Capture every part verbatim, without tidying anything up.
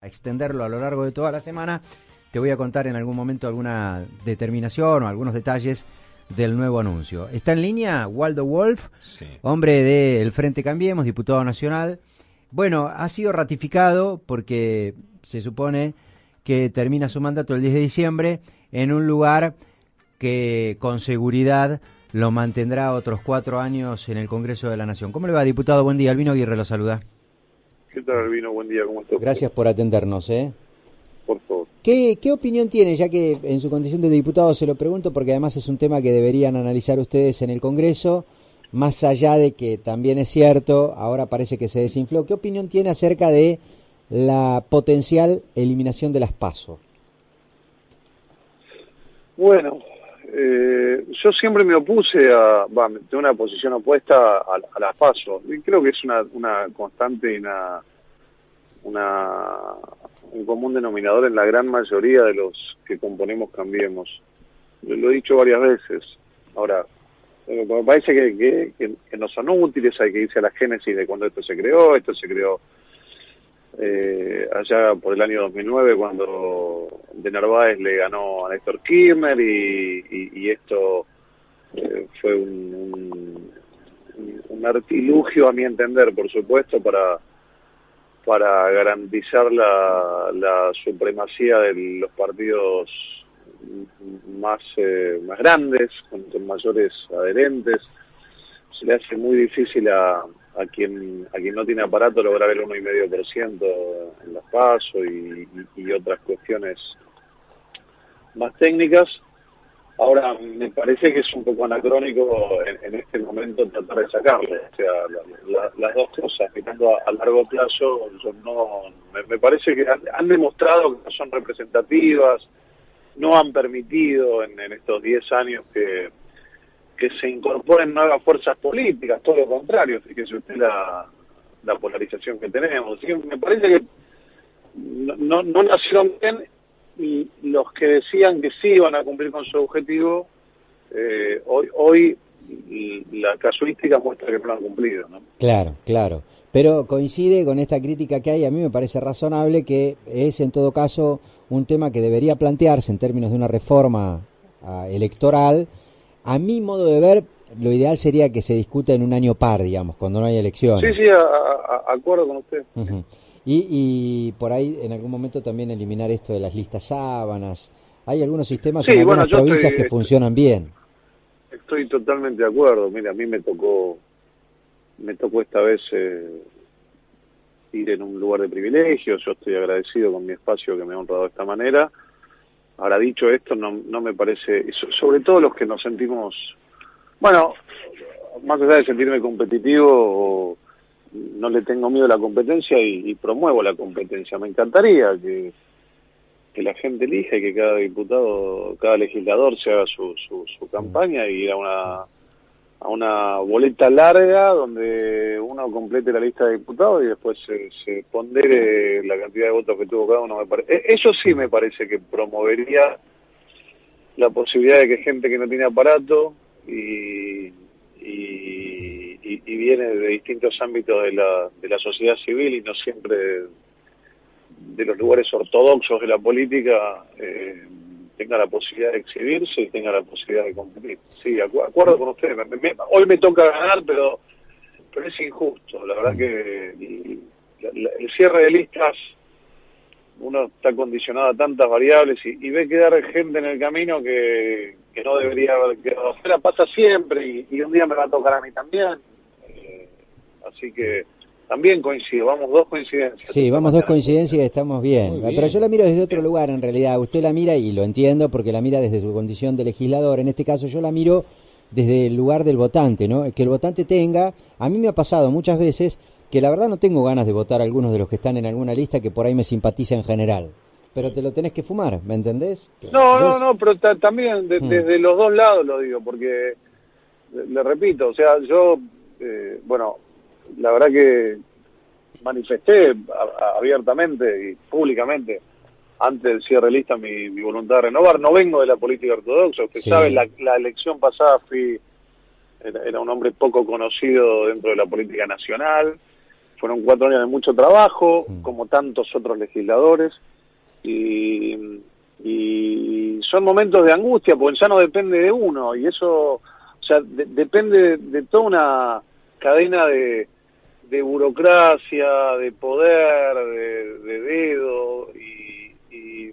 extenderlo a lo largo de toda la semana. Te voy a contar en algún momento alguna determinación o algunos detalles del nuevo anuncio. Está en línea Waldo Wolf, sí. hombre del Frente Cambiemos, diputado nacional. Bueno, ha sido ratificado porque se supone que termina su mandato el diez de diciembre en un lugar que con seguridad lo mantendrá otros cuatro años en el Congreso de la Nación. ¿Cómo le va, diputado? Buen día. Albino Aguirre lo saluda. ¿Qué tal, Albino? Buen día, ¿cómo estás? Gracias por atendernos, ¿eh? Por favor. ¿Qué, ¿Qué opinión tiene, ya que en su condición de diputado se lo pregunto, porque además es un tema que deberían analizar ustedes en el Congreso, más allá de que también es cierto, ahora parece que se desinfló? ¿Qué opinión tiene acerca de la potencial eliminación de las PASO? Bueno, eh, yo siempre me opuse a, va, de una posición opuesta a, a las PASO. Y creo que es una, una constante y una, una, un común denominador en la gran mayoría de los que componemos Cambiemos. Lo, lo he dicho varias veces. Ahora, me parece que, que, que, que no son útiles, hay que irse a la génesis de cuando esto se creó. Esto se creó eh, allá por el año dos mil nueve, cuando de Narváez le ganó a Néstor Kirchner, y, y, y esto eh, fue un, un, un artilugio, a mi entender, por supuesto, para para garantizar la, la supremacía de los partidos más eh, más grandes, con, con mayores adherentes. Se le hace muy difícil a, a quien a quien no tiene aparato lograr el uno coma cinco por ciento en las PASO y, y, y otras cuestiones más técnicas. Ahora, me parece que es un poco anacrónico en, en este momento tratar de sacarlo. O sea, la, la, las dos cosas, mirando a, a largo plazo, yo no, me, me parece que han, han demostrado que no son representativas, no han permitido en, en estos diez años que, que se incorporen nuevas fuerzas políticas, todo lo contrario, fíjese usted la, la polarización que tenemos. Así que me parece que no, no, no nacieron bien. Y los que decían que sí iban a cumplir con su objetivo, eh, hoy hoy la casuística muestra que no lo han cumplido, ¿no? Claro, claro. Pero coincide con esta crítica que hay, a mí me parece razonable, que es en todo caso un tema que debería plantearse en términos de una reforma uh, electoral. A mi modo de ver, lo ideal sería que se discuta en un año par, digamos, cuando no hay elecciones. Sí, sí, a, a, a acuerdo con usted. Uh-huh. Y, y por ahí en algún momento también eliminar esto de las listas sábanas. Hay algunos sistemas sí, en algunas bueno, provincias estoy, que funcionan bien. Estoy totalmente de acuerdo. Mira, a mí me tocó me tocó esta vez eh, ir en un lugar de privilegio. Yo estoy agradecido con mi espacio que me ha honrado de esta manera. Ahora, dicho esto, no, no me parece, sobre todo los que nos sentimos, bueno, más allá de sentirme competitivo, no le tengo miedo a la competencia y, y promuevo la competencia. Me encantaría que, que la gente elija y que cada diputado, cada legislador se haga su, su, su campaña y ir a una, a una boleta larga donde uno complete la lista de diputados y después se, se pondere la cantidad de votos que tuvo cada uno. Me parece, eso sí me parece que promovería la posibilidad de que gente que no tiene aparato y, y, y, y viene de distintos ámbitos de la, de la sociedad civil y no siempre de, de los lugares ortodoxos de la política, eh, tenga la posibilidad de exhibirse y tenga la posibilidad de competir. Sí, acu acuerdo con ustedes. Me, me, hoy me toca ganar, pero pero es injusto. La verdad que y, la, la, el cierre de listas, uno está condicionado a tantas variables y, y ve quedar gente en el camino que, que no debería haber quedado afuera. Pasa siempre y, y un día me va a tocar a mí también. Eh, así que también coincido, vamos dos coincidencias. Sí, vamos dos coincidencias y estamos bien. bien. Pero yo la miro desde otro lugar, en realidad. Usted la mira, y lo entiendo, porque la mira desde su condición de legislador. En este caso yo la miro desde el lugar del votante, ¿no? Que el votante tenga... A mí me ha pasado muchas veces que la verdad no tengo ganas de votar a algunos de los que están en alguna lista que por ahí me simpatiza en general. Pero te lo tenés que fumar, ¿me entendés? No, yo... no, no, pero también de, hmm. desde los dos lados lo digo, porque, le, le repito, o sea, yo, eh, bueno... La verdad que manifesté a, a, abiertamente y públicamente antes del cierre de lista mi, mi voluntad de renovar. No vengo de la política ortodoxa. Usted sí. sabe, la, la elección pasada fui era, era un hombre poco conocido dentro de la política nacional. fueron cuatro años de mucho trabajo, como tantos otros legisladores, y, y son momentos de angustia, porque ya no depende de uno, y eso, o sea, de, depende de, de toda una cadena de, de burocracia, de poder, de, de dedo, y, y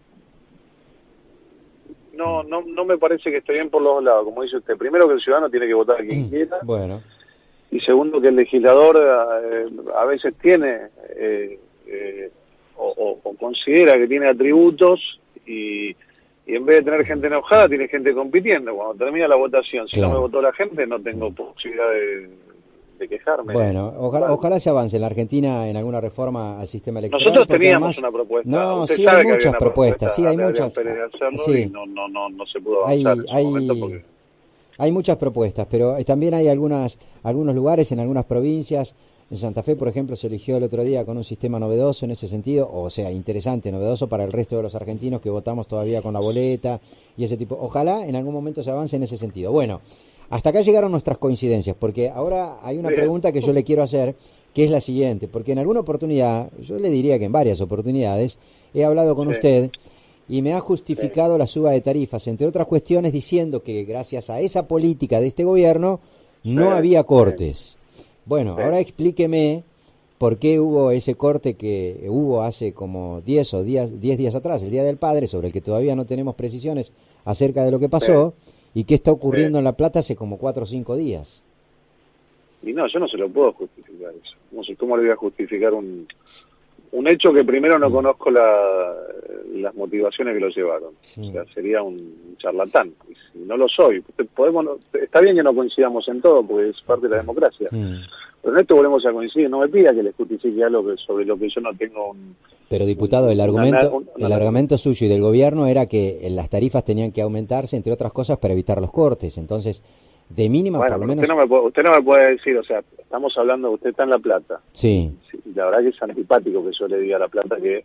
no, no, no me parece que esté bien por los dos lados, como dice usted. Primero, que el ciudadano tiene que votar a quien quiera. Bueno. Y segundo, que el legislador eh, a veces tiene eh, eh, o, o, o considera que tiene atributos y, y en vez de tener gente enojada, tiene gente compitiendo. Cuando termina la votación, si claro. no me votó la gente, no tengo posibilidad de, de quejarme. Bueno, ojalá, claro. ojalá se avance en la Argentina en alguna reforma al sistema electoral. Nosotros teníamos además, una propuesta. No, Usted sí, sabe hay que muchas propuestas, sí, hay de muchas. Sí. Y no, no, no, no se pudo avanzar hay, en su hay... momento porque... Hay muchas propuestas, pero también hay algunas algunos lugares, en algunas provincias. En Santa Fe, por ejemplo, se eligió el otro día con un sistema novedoso en ese sentido, o sea, interesante, novedoso para el resto de los argentinos que votamos todavía con la boleta y ese tipo. Ojalá en algún momento se avance en ese sentido. Bueno, hasta acá llegaron nuestras coincidencias, porque ahora hay una Bien. pregunta que yo le quiero hacer, que es la siguiente, porque en alguna oportunidad, yo le diría que en varias oportunidades, he hablado con sí. usted y me ha justificado sí. la suba de tarifas, entre otras cuestiones, diciendo que gracias a esa política de este gobierno no sí. había cortes. Sí. Bueno, sí. ahora explíqueme por qué hubo ese corte que hubo hace como diez o diez días atrás, el Día del Padre, sobre el que todavía no tenemos precisiones acerca de lo que pasó, sí. y qué está ocurriendo sí. en La Plata hace como cuatro o cinco días. Y no, yo no se lo puedo justificar eso. No sé cómo le voy a justificar un... Un hecho que primero no conozco la, las motivaciones que lo llevaron. Mm. O sea, sería un charlatán. Y si no lo soy, podemos, está bien que no coincidamos en todo, porque es parte de la democracia. Mm. Pero en esto volvemos a coincidir. No me pida que le justifique algo que, sobre lo que yo no tengo un... Pero, diputado, el argumento una, una, el argumento suyo y del gobierno era que las tarifas tenían que aumentarse, entre otras cosas, para evitar los cortes. Entonces... De mínima, bueno, por lo menos... Usted no, me puede, usted no me puede decir, o sea, estamos hablando, usted está en La Plata. Sí. sí la verdad que es antipático que yo le diga a La Plata que,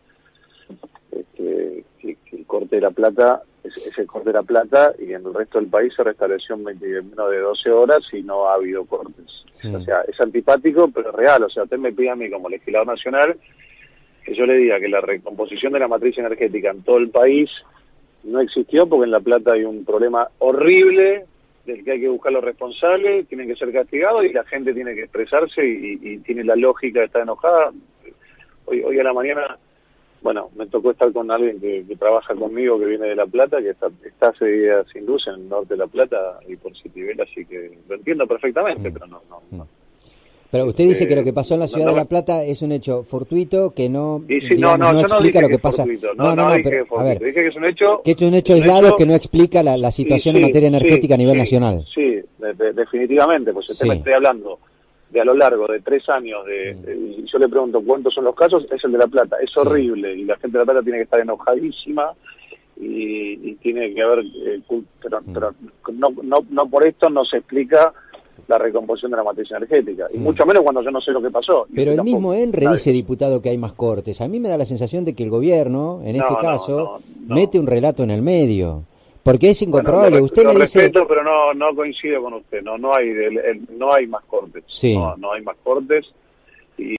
este, que, que el corte de La Plata es, es el corte de La Plata y en el resto del país se restableció en menos de doce horas y no ha habido cortes. Sí. O sea, es antipático, pero es real. O sea, usted me pide a mí como legislador nacional que yo le diga que la recomposición de la matriz energética en todo el país no existió porque en La Plata hay un problema horrible del que hay que buscar los responsables, tienen que ser castigados y la gente tiene que expresarse y, y, y tiene la lógica de estar enojada. Hoy, hoy a la mañana, bueno, me tocó estar con alguien que, que trabaja conmigo, que viene de La Plata, que está, está hace días sin luz en el norte de La Plata y por Citibel, así que lo entiendo perfectamente, mm. pero no, no, no. Pero usted dice eh, que lo que pasó en la ciudad no, no, de La Plata es un hecho fortuito que no, y sí, digamos, no, no, no explica no lo que, que pasa. Fortuito, no, no, no, no dije pero, que a ver, dije que es un hecho, que es un hecho aislado hecho, que no explica la, la situación sí, en materia energética sí, a nivel sí, nacional. Sí, de, de, definitivamente, pues usted sí. me estoy hablando de a lo largo de tres años, de, de, y yo le pregunto cuántos son los casos, es el de La Plata, es sí. horrible, y la gente de La Plata tiene que estar enojadísima, y, y tiene que haber, eh, pero, mm. pero no, no, no por esto no se explica la recomposición de la matriz energética, y mm. mucho menos cuando yo no sé lo que pasó. Pero el mismo ENRE dice, diputado, que hay más cortes. A mí me da la sensación de que el gobierno, en este no, caso, no, no, mete un relato en el medio, porque es incomprobable. Bueno, lo, usted lo me dice... respeto, pero no no coincido con usted, no no hay el, el, no hay más cortes, sí. no, no hay más cortes.